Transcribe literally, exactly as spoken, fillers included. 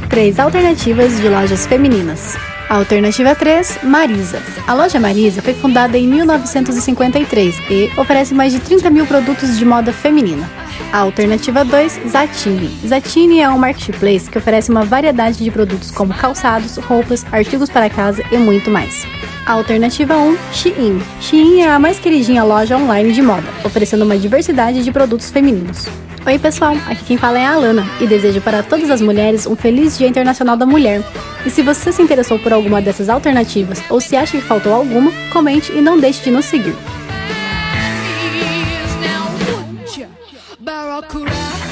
três alternativas de lojas femininas. Alternativa três, Marisa. A loja Marisa foi fundada em mil novecentos e cinquenta e três e oferece mais de trinta mil produtos de moda feminina. A alternativa dois, Zattini. Zattini é um marketplace que oferece uma variedade de produtos como calçados, roupas, artigos para casa e muito mais. A alternativa um, Shein. Shein é a mais queridinha loja online de moda, oferecendo uma diversidade de produtos femininos. Oi pessoal, aqui quem fala é a Alana e desejo para todas as mulheres um feliz Dia Internacional da Mulher. E se você se interessou por alguma dessas alternativas ou se acha que faltou alguma, comente e não deixe de nos seguir.